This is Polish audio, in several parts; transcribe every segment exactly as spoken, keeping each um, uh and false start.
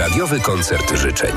Radiowy koncert życzeń.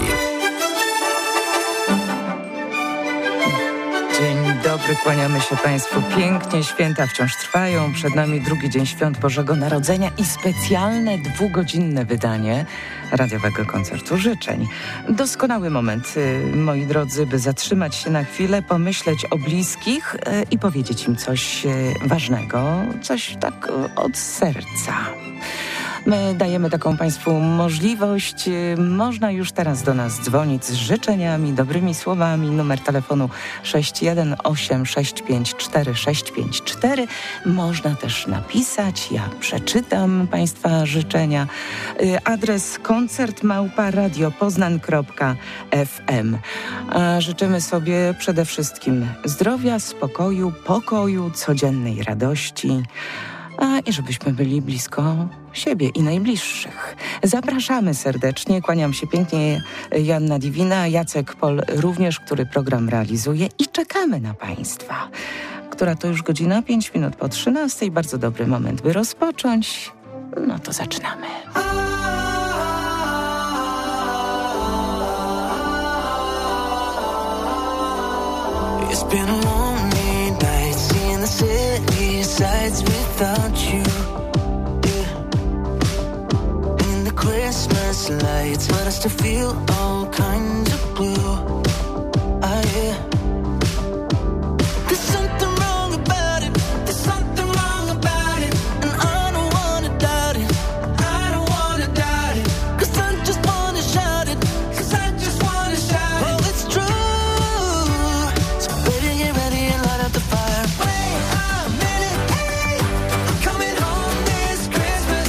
Dzień dobry, kłaniamy się Państwu pięknie. Święta wciąż trwają. Przed nami drugi dzień świąt Bożego Narodzenia i specjalne dwugodzinne wydanie Radiowego Koncertu Życzeń. Doskonały moment, moi drodzy, by zatrzymać się na chwilę, pomyśleć o bliskich i powiedzieć im coś ważnego, coś tak od serca. My dajemy taką Państwu możliwość. Można już teraz do nas dzwonić z życzeniami, dobrymi słowami. Numer telefonu sześć jeden osiem sześć pięć cztery sześć pięć cztery. Można też napisać. Ja przeczytam Państwa życzenia. Adres koncert małpa radiopoznan kropka f m. Życzymy sobie przede wszystkim zdrowia, spokoju, pokoju, codziennej radości. A i żebyśmy byli blisko siebie i najbliższych. Zapraszamy serdecznie, kłaniam się pięknie, Joanna Diwina, Jacek Pol również, który program realizuje i czekamy na Państwa. Która to już godzina, pięć minut po trzynastej, bardzo dobry moment, by rozpocząć. No to zaczynamy. It's been a lonely night, seeing the city sights without you, yeah. And the Christmas lights, but I still feel all kinds of blue, ah, yeah. There's something wrong about it, there's something wrong about it, and I don't wanna doubt it, I don't wanna doubt it, 'cause I just wanna shout it, 'cause I just wanna shout it, oh, it's true. So baby, get ready and light up the fire. Wait a minute, hey, I'm coming home this Christmas,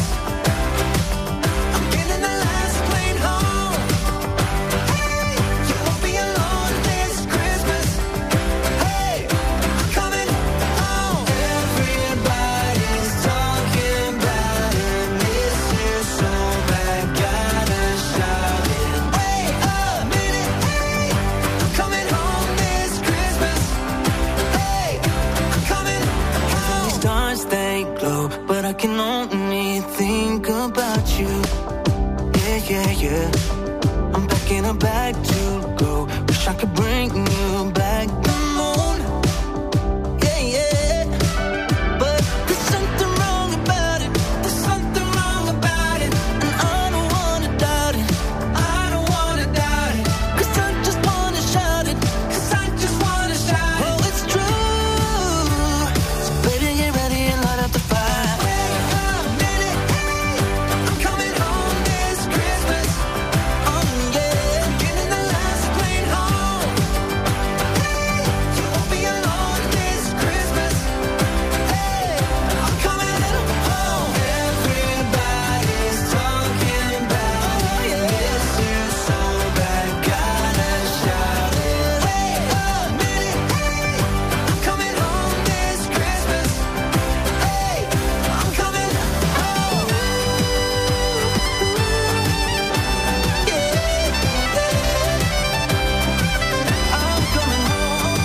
I'm getting the last plane home. Hey, you won't be alone this Christmas. Hey, I'm coming home. Everybody's talking about it, miss you so bad, gotta shout it. Wait a minute, hey, I'm coming home this Christmas. Hey, I'm coming home. These stars they glow, but I can only think about you. Yeah, yeah, yeah. I'm packing a bag to go. Wish I could bring you back the moon. Yeah, yeah. But there's something wrong about it. There's something wrong about it. And I don't wanna doubt it. I don't wanna doubt it. 'Cause I just wanna shout it. 'Cause I just wanna shout it. Oh, it's true. So baby, get ready and light up the fire. Wait a minute, hey, I'm coming home this Christmas. Oh yeah, getting the last plane home. Hey, you won't be alone this Christmas. Hey, I'm coming home. Everybody's talking about it. Miss you so bad, gotta shout it. Wait a minute, hey, I'm coming home this Christmas. Hey, I'm coming home. I'm coming home.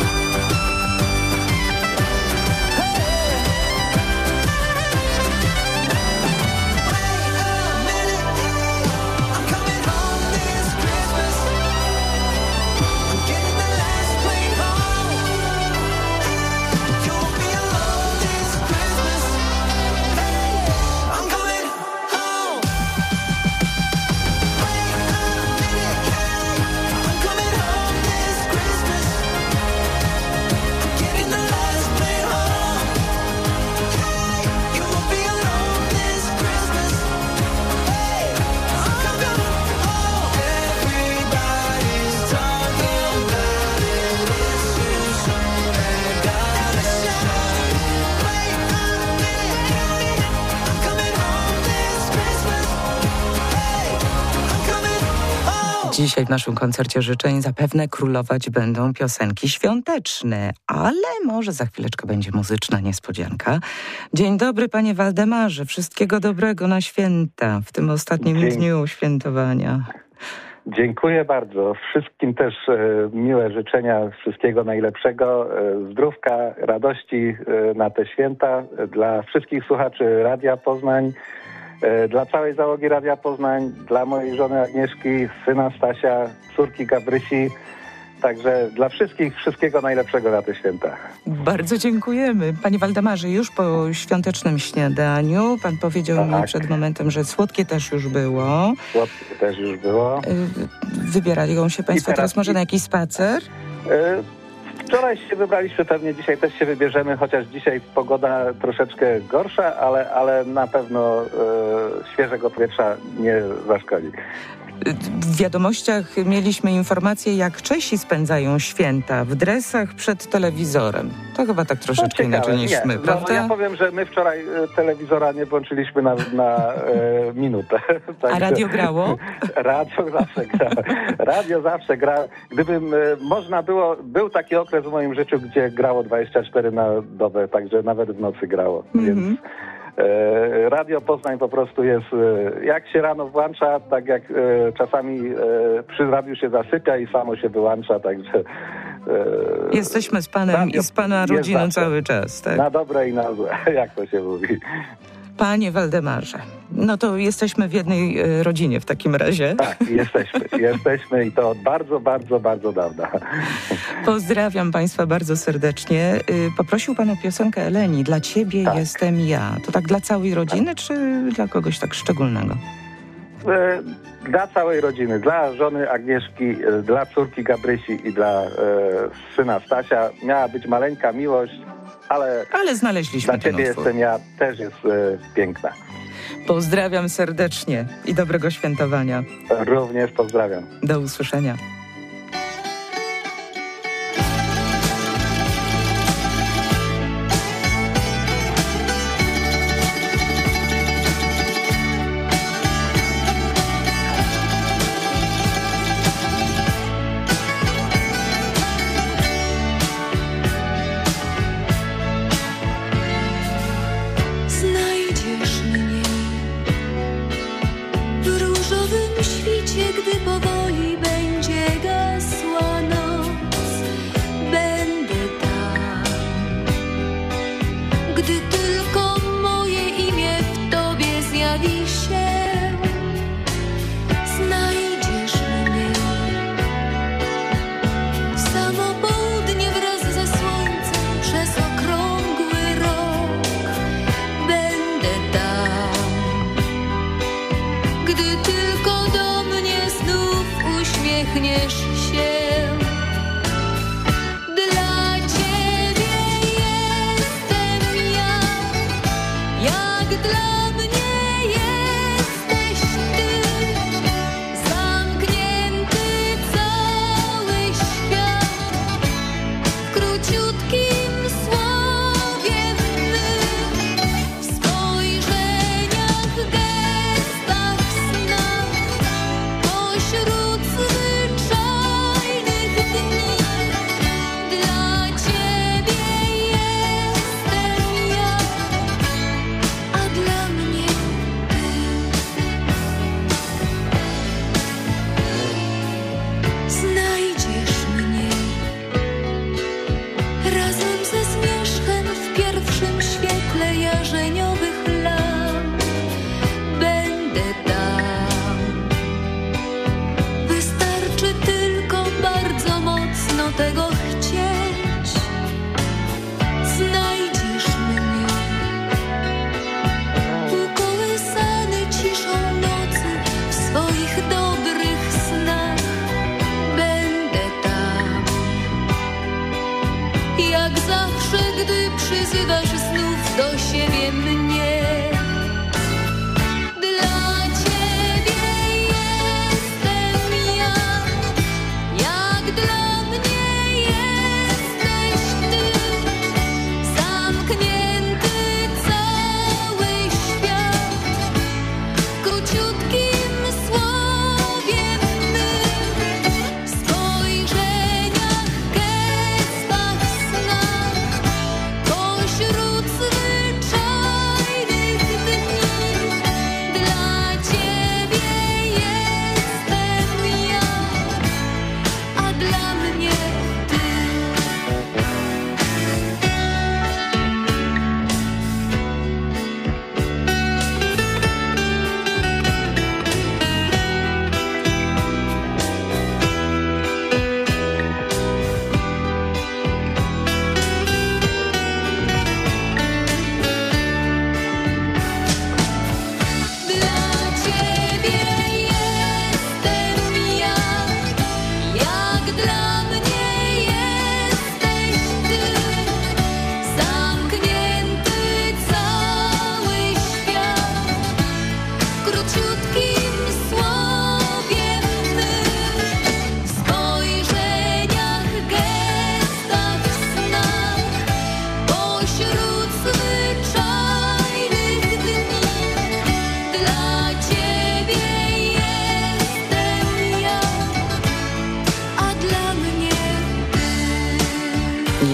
I'm coming home this Christmas. I'm getting the last plane home. You won't be alone this Christmas. Hey, I'm coming home. Wait a minute, hey, I'm coming home this Christmas. I'm getting the last plane home. Hey, you won't be alone this Christmas. Hey, I'm coming home. Everybody's talking about it. Miss you so bad, gotta shout it. Wait a minute, hey, I'm coming home this Christmas. Hey, I'm coming home. Dzisiaj w naszym koncercie życzeń zapewne królować będą piosenki świąteczne, ale może za chwileczkę będzie muzyczna niespodzianka. Dzień dobry, panie Waldemarze. Wszystkiego dobrego na święta, w tym ostatnim Dzień- dniu świętowania. Dziękuję bardzo. Wszystkim też e, miłe życzenia, wszystkiego najlepszego, e, zdrówka, radości e, na te święta. Dla wszystkich słuchaczy Radia Poznań Dla całej załogi Radia Poznań, dla mojej żony Agnieszki, syna Stasia, córki Gabrysi. Także dla wszystkich wszystkiego najlepszego na te święta. Bardzo dziękujemy. Panie Waldemarze, już po świątecznym śniadaniu, pan powiedział tak. mi przed momentem, że słodkie też już było. Słodkie też już było. Wybierają się państwo teraz, teraz może na jakiś spacer? Wczoraj się wybraliśmy, pewnie dzisiaj też się wybierzemy, chociaż dzisiaj pogoda troszeczkę gorsza, ale, ale na pewno e, świeżego powietrza nie zaszkodzi. W wiadomościach mieliśmy informacje, jak Czesi spędzają święta w dresach przed telewizorem. To chyba tak troszeczkę no, inaczej niż nie. my, prawda? No, ja powiem, że my wczoraj telewizora nie włączyliśmy na, na e, minutę. Tak, a radio grało? Radio zawsze gra. Radio zawsze gra. Gdybym e, można było, był taki okres w moim życiu, gdzie grało dwadzieścia cztery na dobę, także nawet w nocy grało, mm-hmm. więc... Radio Poznań po prostu jest, jak się rano włącza, tak jak czasami przy radiu się zasypia i samo się wyłącza, także... Jesteśmy z panem i z pana rodziną cały czas, tak? Na dobre i na złe, jak to się mówi. Panie Waldemarze, no to jesteśmy w jednej rodzinie w takim razie. Tak, jesteśmy, jesteśmy i to od bardzo, bardzo, bardzo dawna. Pozdrawiam państwa bardzo serdecznie. Poprosił pan o piosenkę Eleni, Dla ciebie tak. jestem ja. To tak dla całej rodziny, tak. czy dla kogoś tak szczególnego? Dla całej rodziny, dla żony Agnieszki, dla córki Gabrysi i dla e, syna Stasia. Miała być maleńka miłość, ale, ale znaleźliśmy dla ciebie jestem ja, też jest e, piękna. Pozdrawiam serdecznie i dobrego świętowania. Również pozdrawiam. Do usłyszenia. Wśród zwyczajów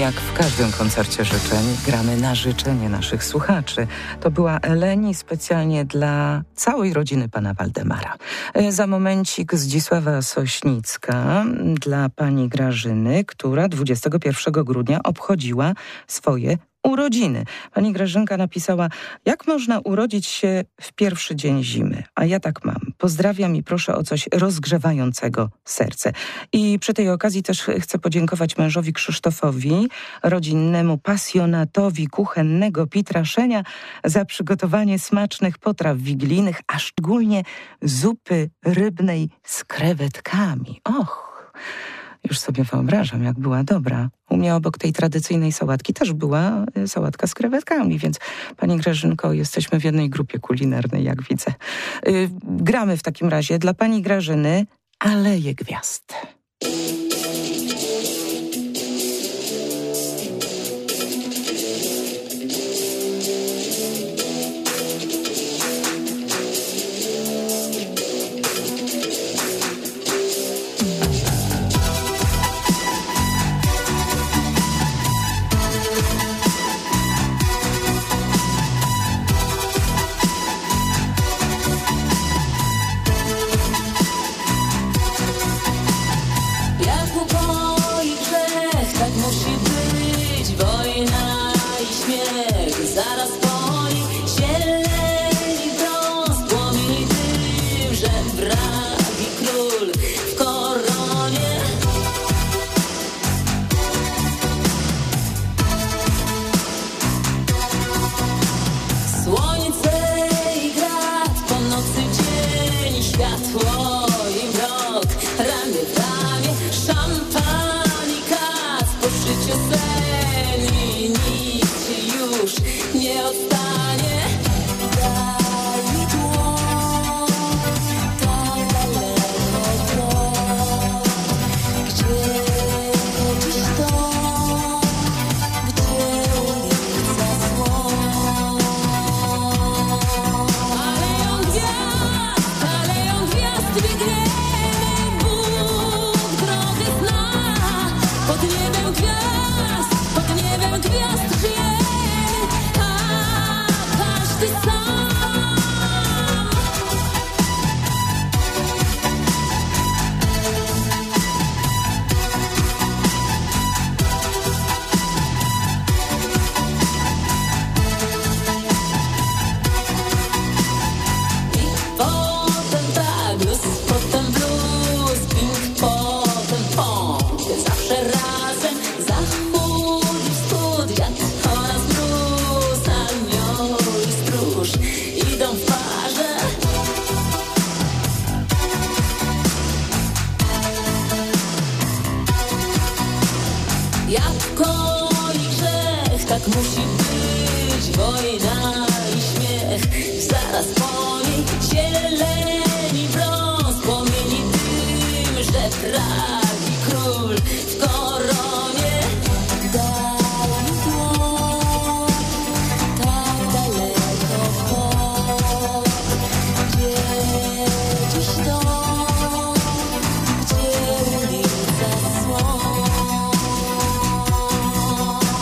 Jak w każdym koncercie życzeń gramy na życzenie naszych słuchaczy. To była Eleni specjalnie dla całej rodziny pana Waldemara. Za momencik Zdzisława Sośnicka dla pani Grażyny, która dwudziestego pierwszego grudnia obchodziła swoje urodziny. Pani Grażynka napisała: jak można urodzić się w pierwszy dzień zimy? A ja tak mam. Pozdrawiam i proszę o coś rozgrzewającego serce. I przy tej okazji też chcę podziękować mężowi Krzysztofowi, rodzinnemu pasjonatowi kuchennego pitraszenia, za przygotowanie smacznych potraw wigilijnych, a szczególnie zupy rybnej z krewetkami. Och! Już sobie wyobrażam, jak była dobra. U mnie obok tej tradycyjnej sałatki też była sałatka z krewetkami, więc pani Grażynko, jesteśmy w jednej grupie kulinarnej, jak widzę. Yy, gramy w takim razie dla pani Grażyny Aleje Gwiazd.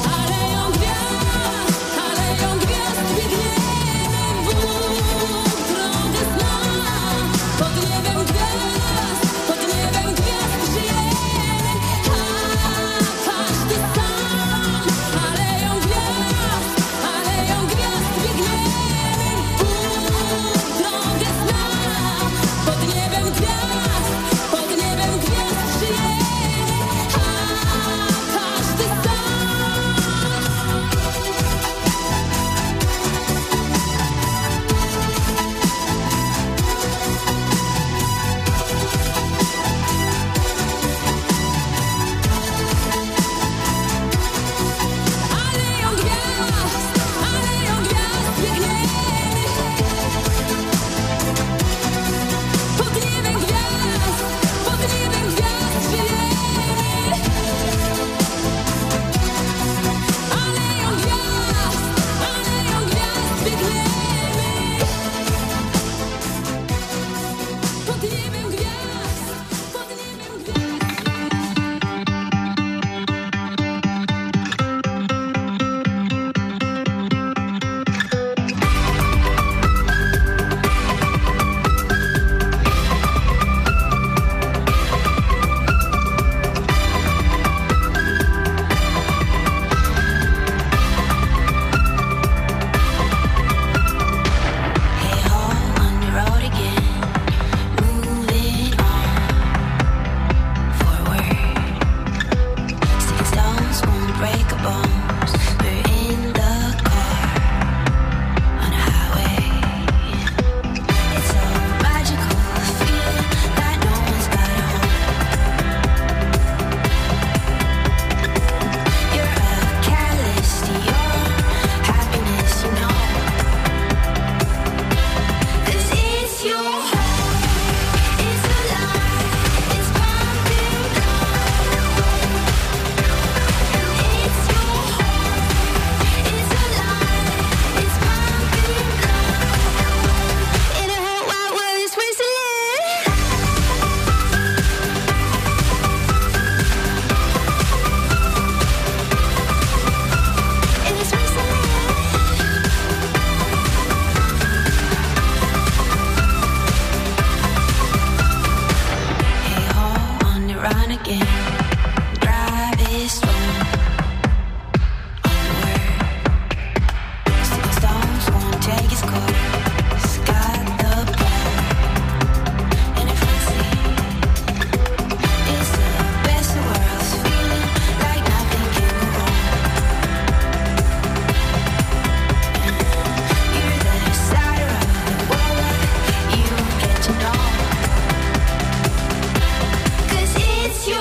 Aleją gwiazd, biegniemy w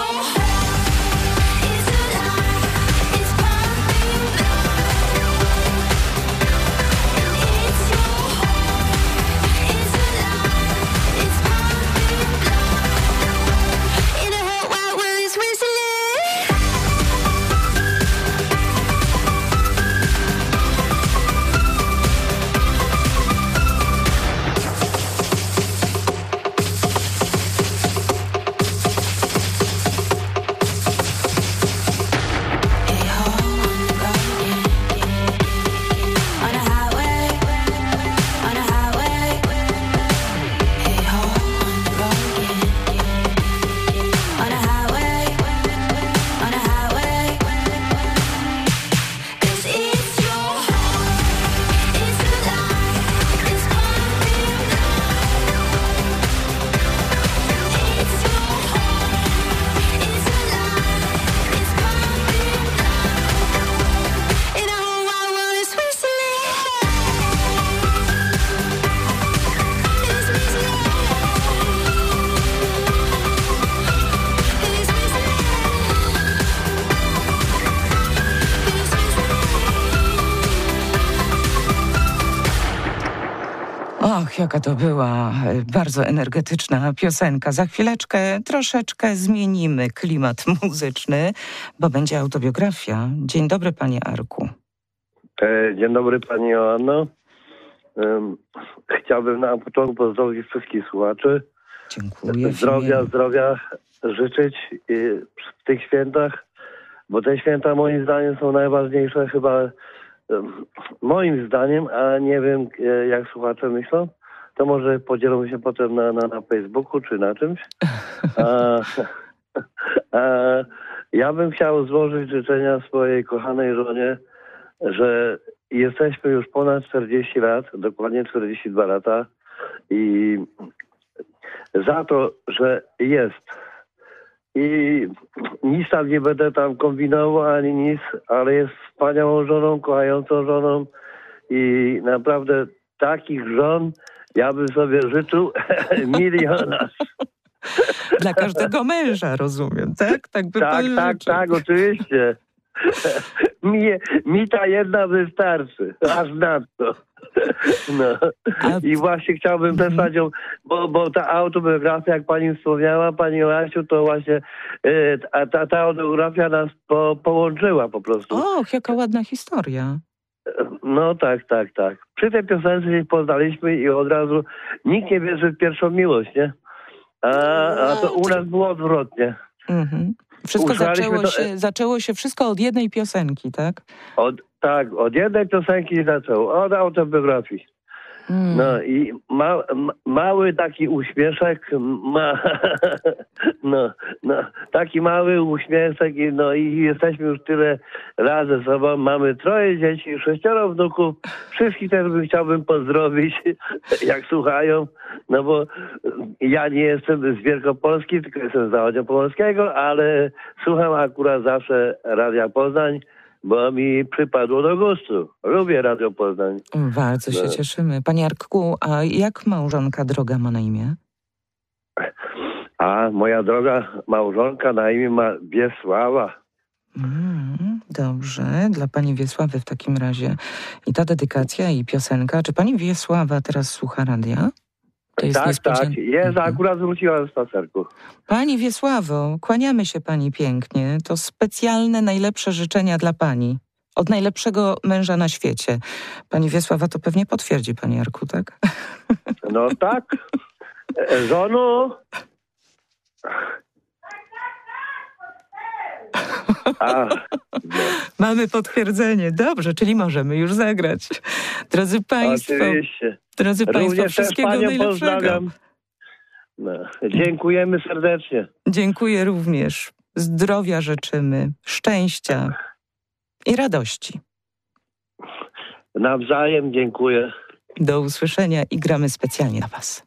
Och, jaka to była bardzo energetyczna piosenka. Za chwileczkę troszeczkę zmienimy klimat muzyczny, bo będzie autobiografia. Dzień dobry, panie Arku. Dzień dobry, pani Joanno. Chciałbym na początku pozdrowić wszystkich słuchaczy. Dziękuję. Zdrowia, zdrowia życzyć w tych świętach, bo te święta moim zdaniem są najważniejsze chyba, moim zdaniem, a nie wiem jak słuchacze myślą. To może podzielą się potem na, na, na Facebooku czy na czymś. A, a, ja bym chciał złożyć życzenia swojej kochanej żonie, że jesteśmy już ponad czterdzieści lat, dokładnie czterdzieści dwa lata i za to, że jest. I nic tam nie będę tam kombinował ani nic, ale jest wspaniałą żoną, kochającą żoną i naprawdę takich żon ja bym sobie życzył miliona. Dla każdego męża, rozumiem, tak? Tak, by tak, tak, tak, oczywiście. Mi, mi ta jedna wystarczy, aż nadto. No. I właśnie chciałbym też panią, bo, bo ta autobiografia, jak pani wspomniała, pani Joasiu, to właśnie y, ta, ta autobiografia nas po, połączyła po prostu. Och, jaka ładna historia. No tak, tak, tak. Przy tej piosence się poznaliśmy i od razu nikt nie wierzy w pierwszą miłość, nie? A, a to u nas było odwrotnie. Mhm. Wszystko zaczęło to... się, zaczęło się wszystko od jednej piosenki, tak? Od, tak, od jednej piosenki zaczęło, od autobiografii. Mm. No i ma, ma, mały taki uśmieszek, ma, no, no, taki mały uśmieszek i, no, i jesteśmy już tyle razy ze sobą. Mamy troje dzieci, sześcioro wnuków. Wszystkich też bym chciałbym pozdrowić, jak słuchają, no bo ja nie jestem z Wielkopolski, tylko jestem z Zachodniopomorskiego, ale słucham akurat zawsze Radia Poznań, bo mi przypadło do gustu. Lubię Radio Poznań. Bardzo się no. cieszymy. Panie Arku, a jak małżonka droga ma na imię? A moja droga małżonka na imię ma Wiesława. Mm, dobrze, dla pani Wiesławy w takim razie. I ta dedykacja i piosenka. Czy pani Wiesława teraz słucha radia? To jest tak, niespodzian... tak. Jest, mhm. akurat wróciła ze spacerku. Pani Wiesławo, kłaniamy się pani pięknie. To specjalne, najlepsze życzenia dla pani. Od najlepszego męża na świecie. Pani Wiesława to pewnie potwierdzi, pani Arku, tak? No tak. Żonu... A, no. Mamy potwierdzenie. Dobrze, czyli możemy już zagrać. Drodzy państwo, Oczywiście. drodzy państwo, wszystkiego najlepszego. No, dziękujemy serdecznie. Dziękuję również. Zdrowia życzymy, szczęścia i radości. Nawzajem dziękuję. Do usłyszenia i gramy specjalnie dla was.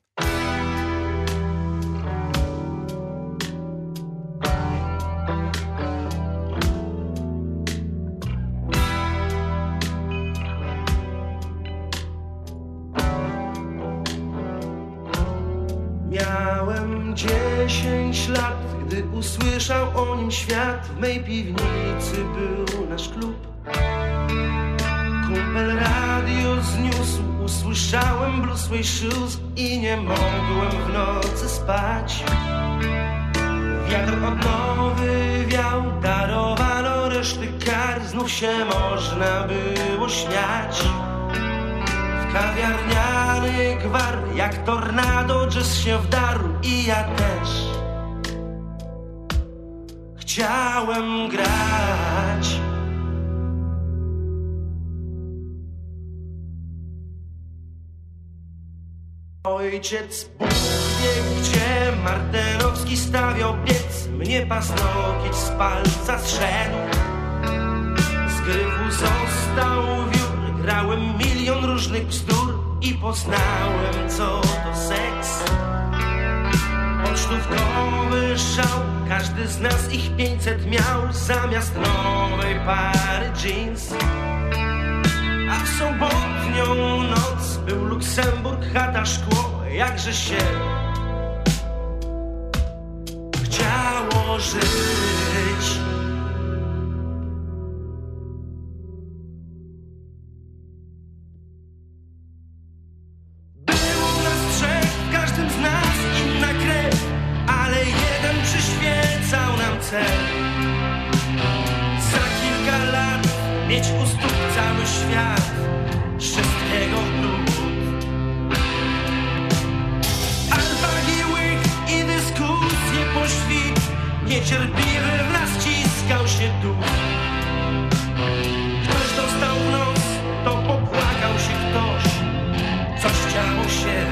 Miałem dziesięć lat, gdy usłyszał o nim świat. W mej piwnicy był nasz klub. Kumpel radio zniósł, usłyszałem Blue Suede Shoes i nie mogłem w nocy spać. Wiatr odnowy wiał, darowano reszty kar. Znów się można było śmiać. W kawiarniany gwar, jak tornado jazz się wdarł i ja też chciałem grać. Ojciec Bóg wie, gdzie Martenowski stawiał piec. Mnie paznokieć z palca zszedł. Z gryfu został wiór. Grałem milion różnych bzdur i poznałem, co to seks. Pocztówkowy szał, każdy z nas ich pięćset miał. Zamiast nowej pary jeans. A w sobotnią noc był Luksemburg, chata, szkło. Jakże się chciało żyć. Było nas trzech, w każdym z nas inna krew, ale jeden przyświecał nam cel. Za kilka lat mieć u stóp cały świat, wszystkiego lub. Alpagi, łyk i dyskusje po świt, niecierpliwy w nas ciskał się duch. Ktoś dostał w nos, to popłakał się ktoś, coś działo się.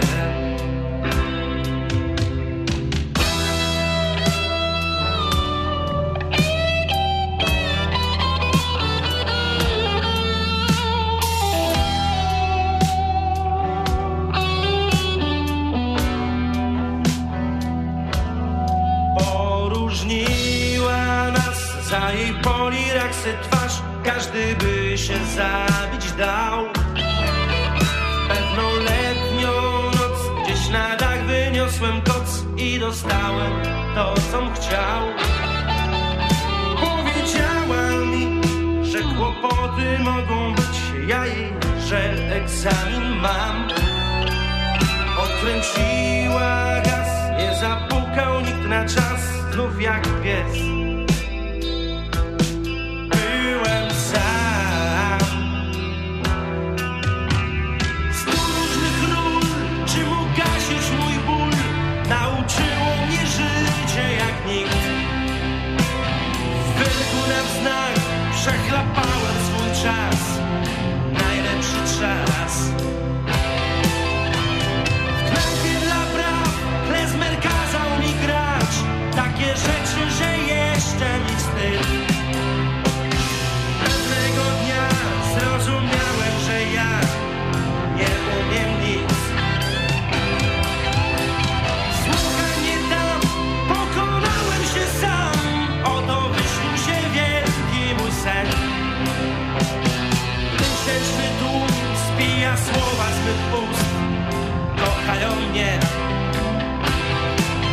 Za jej poliraksy twarz każdy by się zabić dał. Pewną letnią noc gdzieś na dach wyniosłem koc i dostałem to, com chciał. Powiedziała mi, że kłopoty mogą być, ja jej, że egzamin mam. Odkręciła gaz, nie zapukał nikt na czas, znów jak pies. Nauczyło mnie życie jak nikt. W wylku na wznak przechlapałem swój czas, najlepszy czas. W knajpie dla braw klezmer kazał mi grać takie rzeczy, że jeszcze mi wstyd. Pewnego dnia zrozumiałem, że ja nie umiem nic. Tysięczny tłum spija słowa z mych ust, kochają mnie.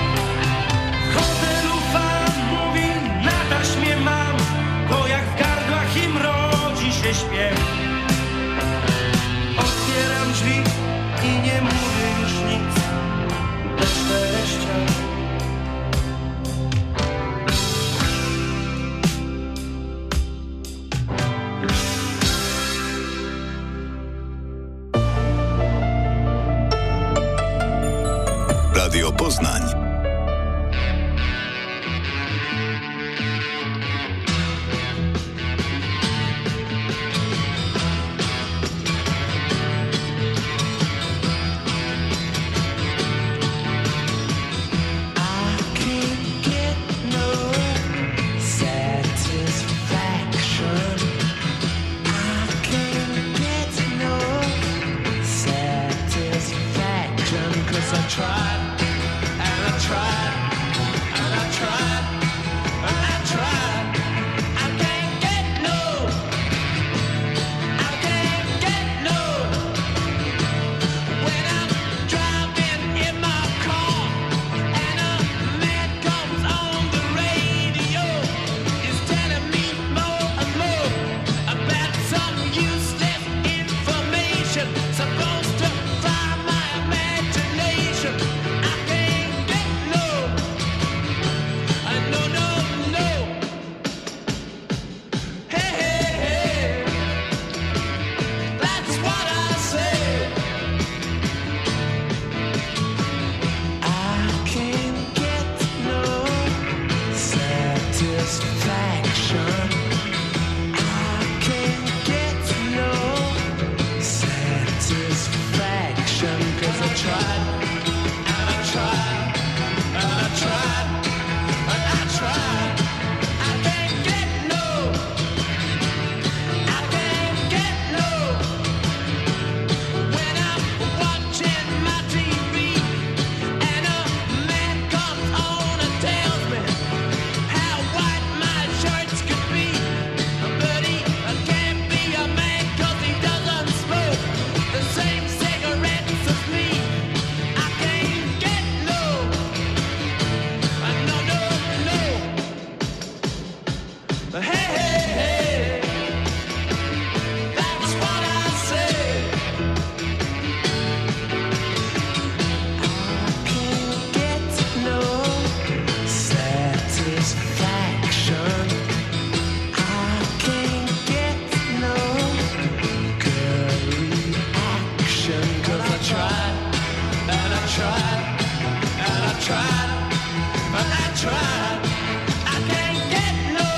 tried, I tried. I can't get no,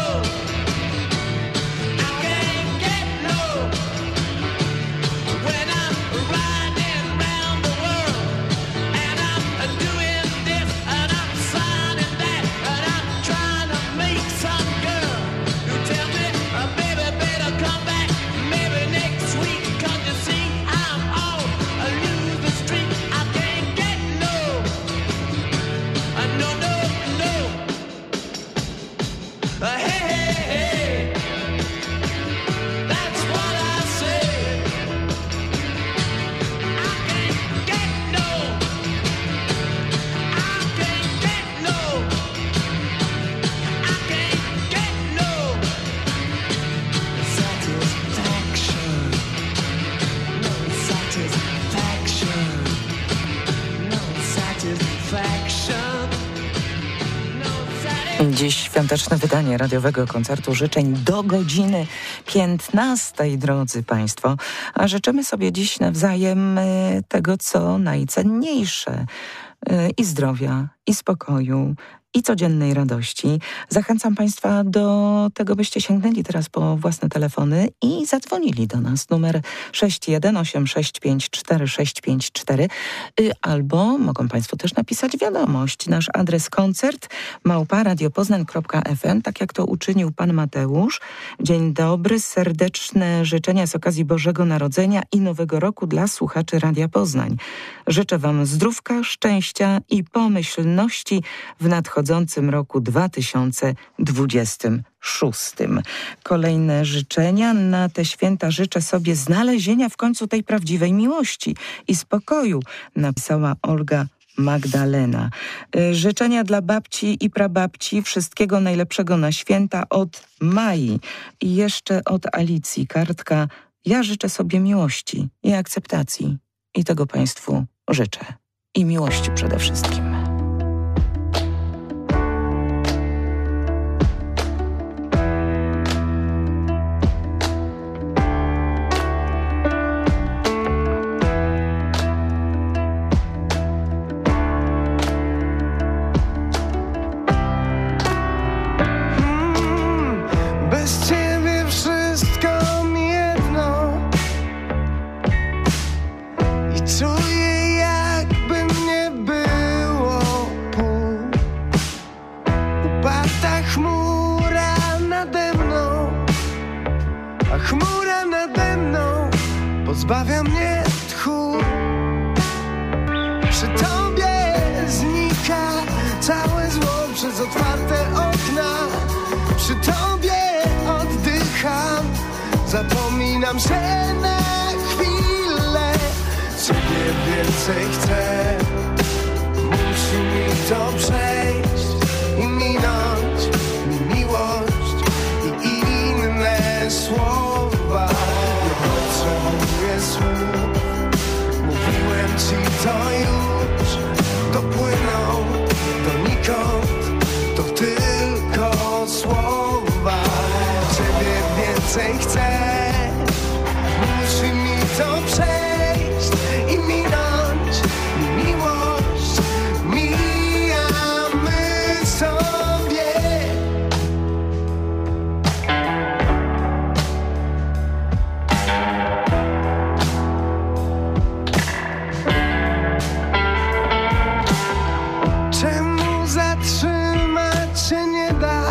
I can't get no. When I'm riding round the world and I'm doing this and I'm signing that and I'm trying to make some girl who tell me, uh, baby, better come back maybe next week. 'Cause you see, I'm on a losing streak. I can't get no, uh, no, no, no. Uh, hey, hey, hey, that's what I said. I can't get no, I can't get no, I can't get no satisfaction, no satisfaction, no satisfaction, no satisfaction. Dziś świąteczne wydanie radiowego koncertu życzeń do godziny piętnastej, drodzy Państwo. A życzymy sobie dziś nawzajem e, tego, co najcenniejsze. E, I zdrowia, i spokoju, i codziennej radości. Zachęcam Państwa do tego, byście sięgnęli teraz po własne telefony i zadzwonili do nas. Numer sześć jeden osiem sześć pięć cztery sześć pięć cztery y, albo mogą Państwo też napisać wiadomość. Nasz adres koncert małpa radiopoznań kropka f m, tak jak to uczynił Pan Mateusz. Dzień dobry, serdeczne życzenia z okazji Bożego Narodzenia i Nowego Roku dla słuchaczy Radia Poznań. Życzę Wam zdrówka, szczęścia i pomyślności w nadchodzącym roku dwa tysiące dwudziestym szóstym. Kolejne życzenia na te święta życzę sobie znalezienia w końcu tej prawdziwej miłości i spokoju, napisała Olga Magdalena. Y, Życzenia dla babci i prababci, wszystkiego najlepszego na święta od Mai. I jeszcze od Alicji kartka: ja życzę sobie miłości i akceptacji. I tego Państwu życzę. I miłości przede wszystkim. Bez ciebie wszystko mi jedno i czuję, jakby nie było pół. Uparta chmura nade mną, a chmura nade mną pozbawia mnie tchu. Przy tobie znika całe zło przez otwarte okna. Przy tobie oddycham, zapominam się na chwilę. Ciebie więcej chcę, musi mi to przejść i minąć mi miłość i inne słowa. Nie potrzebuję słów, mówiłem ci to już. Dopłyną donikąd, to tylko słowa. Ciebie więcej chcę, musi mi to przejść i minąć mi miłość. Mijamy sobie. Czemu zatrzymać się nie da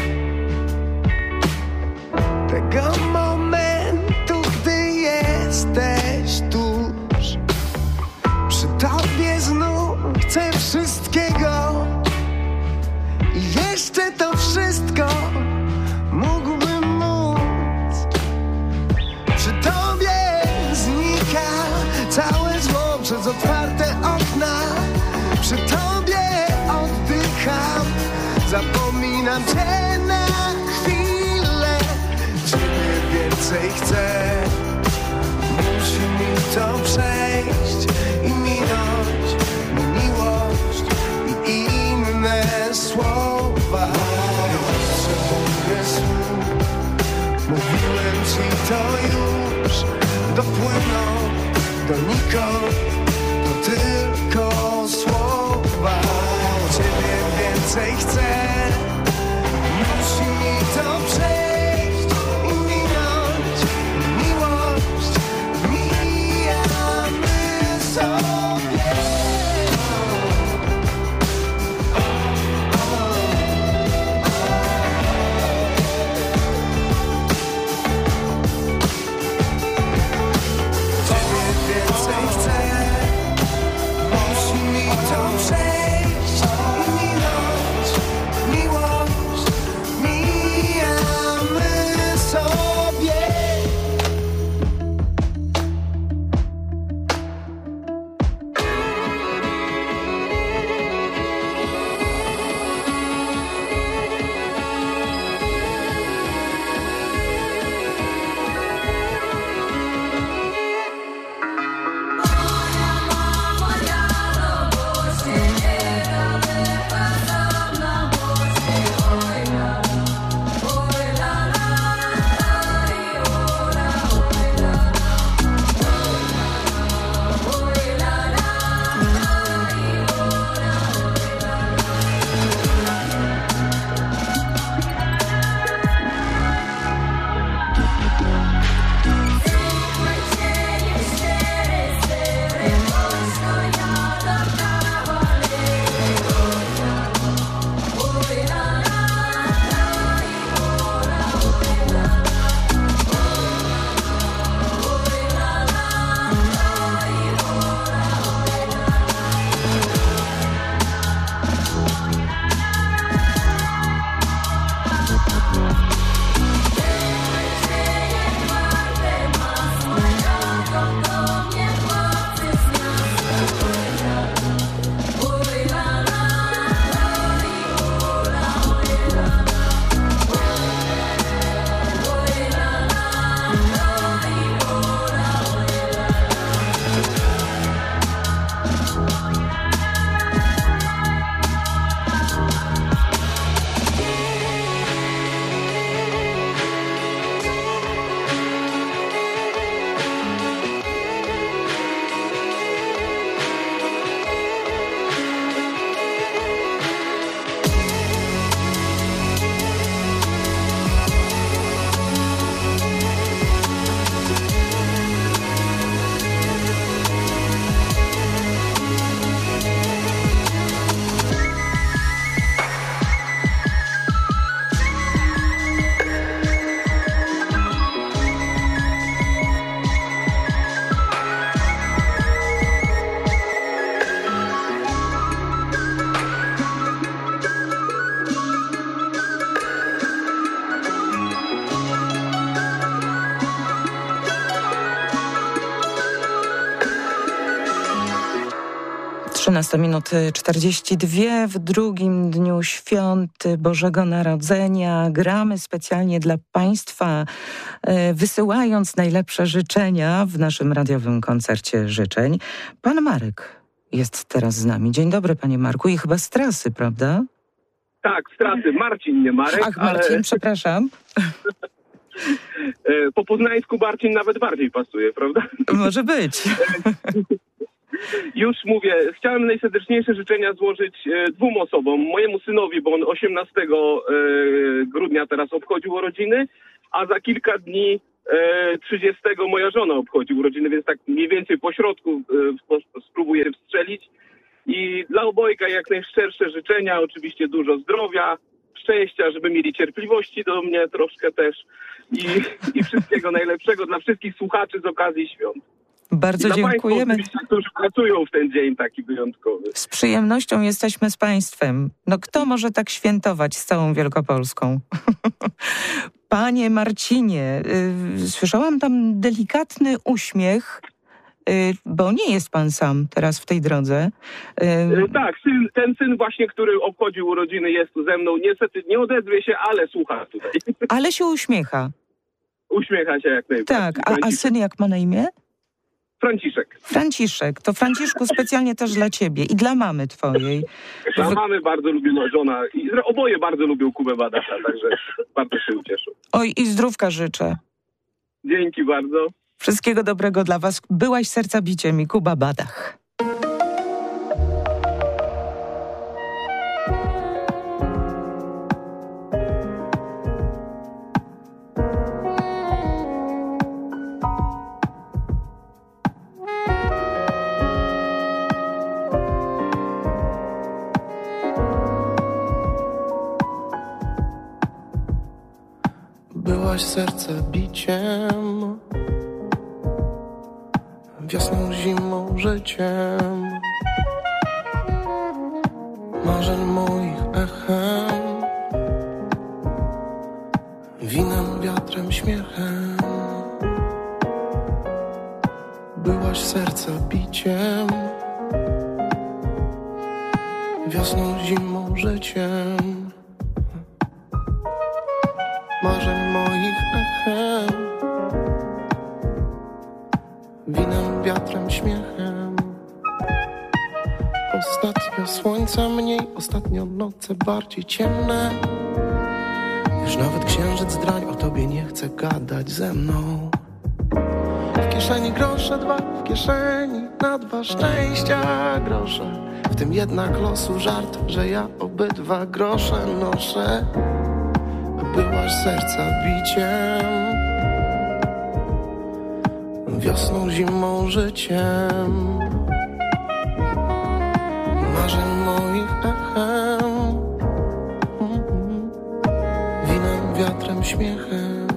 tego momentu, gdy jesteś tuż? Przy tobie znów chcę wszystkiego i jeszcze to wszystko mógłbym móc. Przy tobie znika całe zło przez otwarte okna. Przy tobie oddycham, zapominam cię na chwilę. Ciebie więcej chcę, musi mi to przejść i minąć mi miłość i inne słowa. Nie potrzebuję słów, mówiłem ci to już. Dopłyną donikąd, to tylko słowa. więcej chcę. Musi mi to przejść i minąć. Miłość mijamy sobie. Ciebie więcej chcę. Musi mi to przejść i minąć. Miłość mijamy sobie. trzynaста minut czterdzieści dwa w drugim dniu świąt Bożego Narodzenia. Gramy specjalnie dla Państwa, wysyłając najlepsze życzenia w naszym radiowym koncercie życzeń. Pan Marek jest teraz z nami. Dzień dobry, panie Marku. I chyba z trasy, prawda? Tak, z trasy. Marcin, nie Marek. Ach, Marcin, ale... przepraszam. Po poznańsku Marcin nawet bardziej pasuje, prawda? Może być. Już mówię, chciałem najserdeczniejsze życzenia złożyć e, dwóm osobom. Mojemu synowi, bo on osiemnastego grudnia teraz obchodził urodziny, a za kilka dni e, trzydziestego moja żona obchodzi urodziny, więc tak mniej więcej po środku e, spróbuję strzelić. I dla obojga jak najszczersze życzenia, oczywiście dużo zdrowia, szczęścia, żeby mieli cierpliwości do mnie troszkę też i, i wszystkiego najlepszego dla wszystkich słuchaczy z okazji świąt. Bardzo dziękujemy. Państwu, którzy pracują w ten dzień taki wyjątkowy. Z przyjemnością jesteśmy z Państwem. No kto może tak świętować z całą Wielkopolską? Panie Marcinie, y, słyszałam tam delikatny uśmiech, y, bo nie jest pan sam teraz w tej drodze. Y, y, tak, syn, ten syn właśnie, który obchodził urodziny, jest tu ze mną. Niestety nie odezwie się, ale słucha tutaj. Ale się uśmiecha. Uśmiecha się jak najbardziej. Tak, a, a syn jak ma na imię? Franciszek. Franciszek, to Franciszku specjalnie też dla ciebie i dla mamy twojej. Dla mamy bardzo lubię żona i oboje bardzo lubią Kubę Badasza, także bardzo się ucieszą. Oj, i zdrówka życzę. Dzięki bardzo. Wszystkiego dobrego dla was. Byłaś serca biciem i Kuba Badach. Byłaś serce biciem, wiosną, zimą, życiem, marzeń moich echem, winem, wiatrem, śmiechem. Byłaś serca biciem, wiosną, zimą, życiem, marzeń moich echem, winem, wiatrem, śmiechem. Ostatnio słońca mniej, ostatnio noce bardziej ciemne. Już nawet księżyc drań o tobie nie chce gadać ze mną. W kieszeni grosze dwa, w kieszeni na dwa szczęścia grosze. W tym jednak losu żart, że ja obydwa grosze noszę. Byłaś serca biciem, wiosną, zimą, życiem, marzeń moich echem, winem, wiatrem, śmiechem.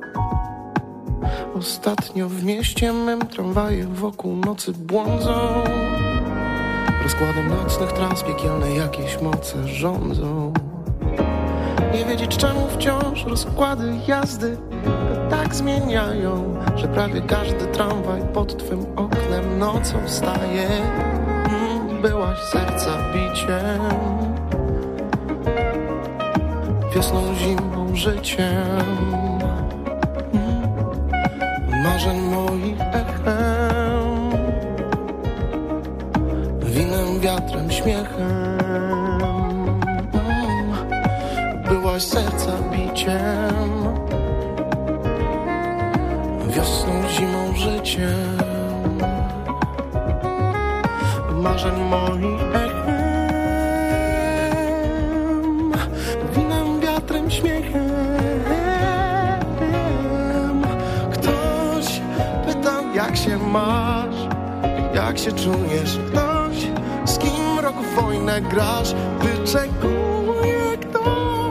Ostatnio w mieście mym tramwaje wokół nocy błądzą. Rozkładem nocnych tras piekielne jakieś moce rządzą. Nie wiedzieć czemu wciąż rozkłady jazdy tak zmieniają, że prawie każdy tramwaj pod twym oknem nocą staje. Byłaś serca biciem, wiosną, zimą, życiem, marzeń moich echem, winem, wiatrem, śmiechem. Byłaś serca biciem, wiosną, zimą, życiem, marzeń moich echem, winem, wiatrem, śmiechem. Ktoś pytał, jak się masz, jak się czujesz. Ktoś, z kim rok w wojnę grasz, wyczekuje ktoś,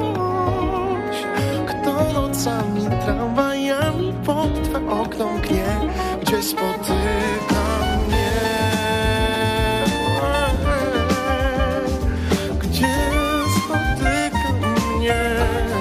kto nocami tramwajami pod twe okno mknie, gdzieś spotyka mnie. Gdzie spotyka mnie.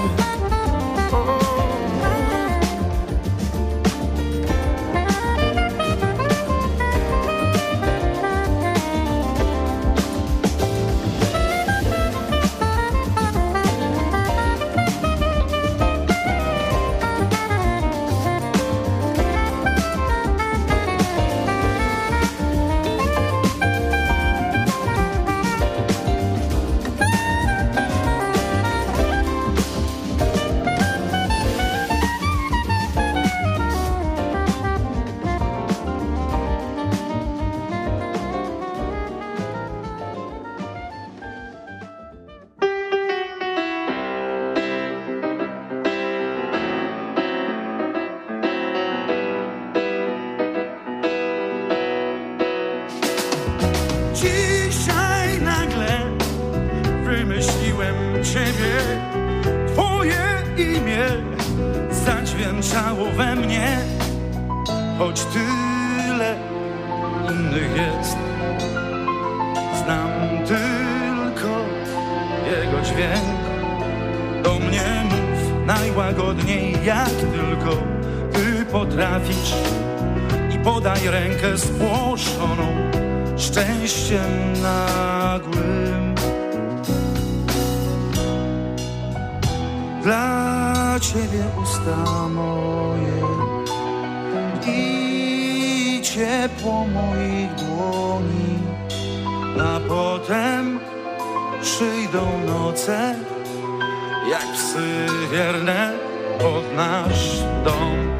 Zadźwięczało we mnie, choć tyle innych jest. Znam tylko jego dźwięk. Do mnie mów najłagodniej, jak tylko ty potrafisz, i podaj rękę spłoszoną szczęściem nagłym. Dla ciebie usta moje i ciepło moich dłoni, a potem przyjdą noce, jak psy wierne pod nasz dom.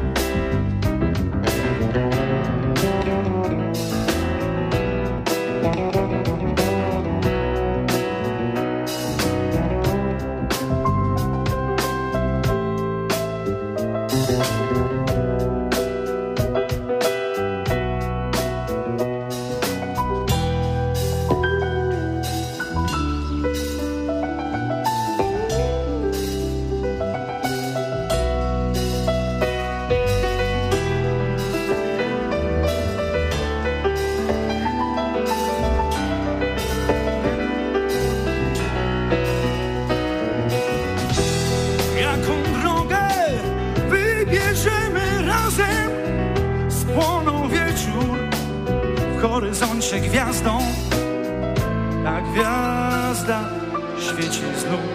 horyzoncie gwiazdą, ta gwiazda świeci znów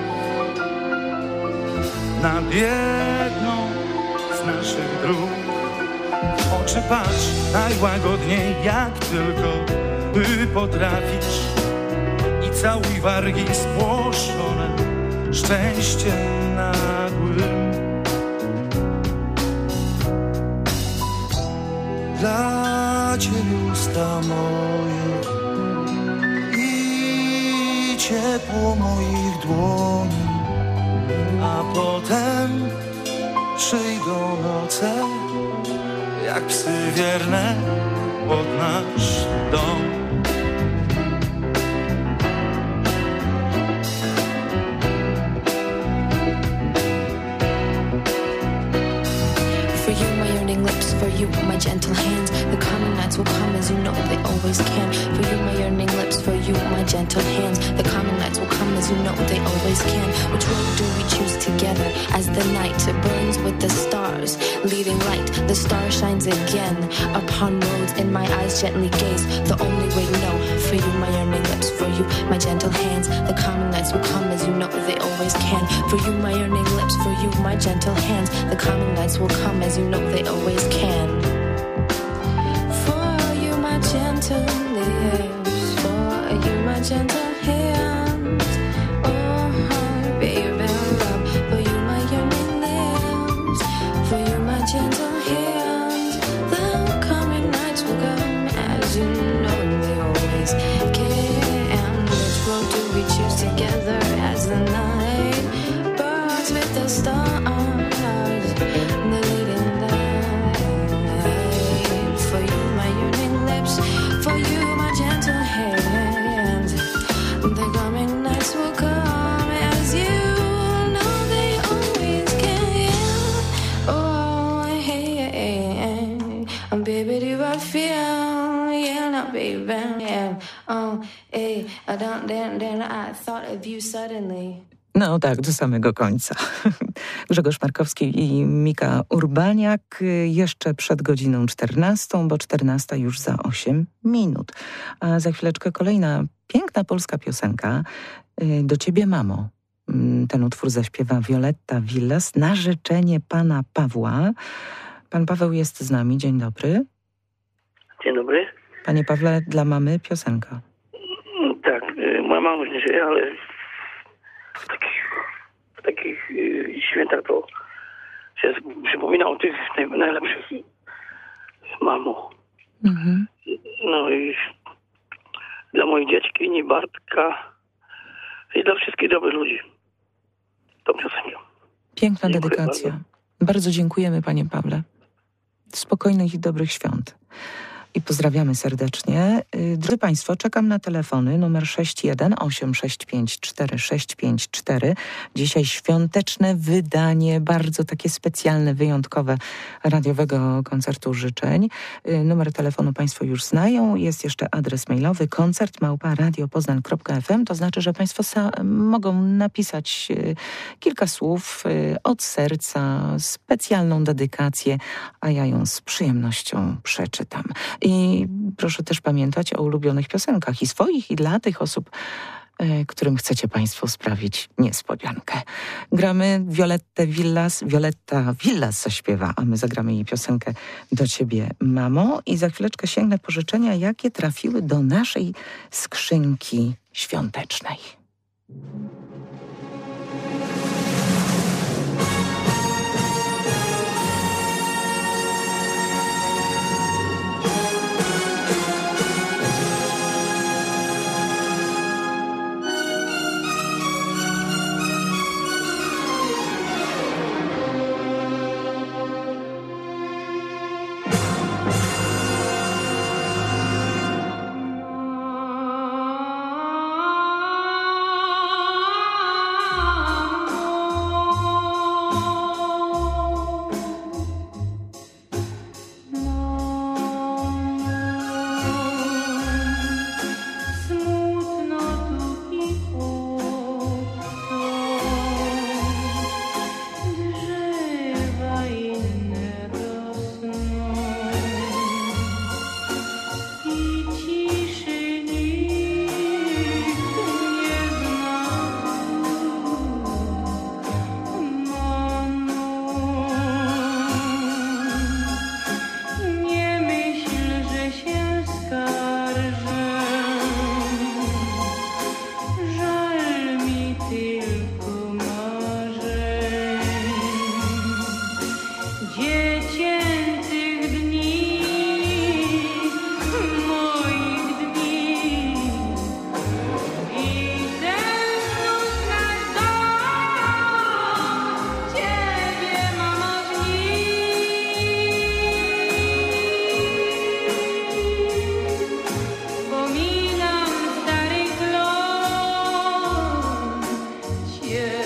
nad jedną z naszych dróg. W oczy patrz najłagodniej jak tylko ty potrafisz i całuj wargi spłoszone szczęściem nagłym. Dla ciebie usta moje i ciepło moich dłoni, a potem przyjdą noce jak psy wierne pod nasz dom. For you, my gentle hands, the coming nights will come as you know they always can. For you, my yearning lips, for you, my gentle hands, the coming nights will come as you know they always can. Which road do we choose together as the night burns with the stars, leading light, the star shines again upon roads in my eyes gently gaze, the only way to know. For you, my yearning lips, for you, my gentle hands, the coming nights will come as you know they always can. For you, my yearning lips, for you, my gentle hands, the coming nights will come as you know they always can. For you, my gentle lips, for you, my gentle hands, oh, baby, love, for you, my yearning lips, for you, my gentle hands, the coming nights will come as you know they always can. Which road do we choose together as the night burns with the stars? No tak, do samego końca. Grzegorz Markowski i Mika Urbaniak jeszcze przed godziną czternastą, bo czternasta już za osiem minut. A za chwileczkę kolejna piękna polska piosenka. Do ciebie, mamo. Ten utwór zaśpiewa Violetta Villas na życzenie pana Pawła. Pan Paweł jest z nami. Dzień dobry. Dzień dobry. Panie Pawle, dla mamy piosenka. Tak, moja mama już nie żyje, ale w takich, w takich yy, świętach to się przypomina o tych naj, najlepszych mamo. Mhm. No i dla mojej dzieci, Bartka i dla wszystkich dobrych ludzi. Tą piosenkę. Piękna Dziękuję dedykacja. Bardzo. bardzo dziękujemy, panie Pawle. Spokojnych i dobrych świąt. I pozdrawiamy serdecznie. Drodzy Państwo, czekam na telefony numer sześć jeden osiem sześć pięć cztery sześć pięć cztery. Dzisiaj świąteczne wydanie, bardzo takie specjalne, wyjątkowe radiowego koncertu życzeń. Numer telefonu Państwo już znają. Jest jeszcze adres mailowy koncert małpa radiopoznań kropka f m. To znaczy, że Państwo mogą napisać kilka słów od serca, specjalną dedykację, a ja ją z przyjemnością przeczytam. I proszę też pamiętać o ulubionych piosenkach i swoich, i dla tych osób, y, którym chcecie Państwo sprawić niespodziankę. Gramy Violettę Villas. Violetta Villas zaśpiewa, a my zagramy jej piosenkę Do ciebie, mamo. I za chwileczkę sięgnę po życzenia, jakie trafiły do naszej skrzynki świątecznej. yeah.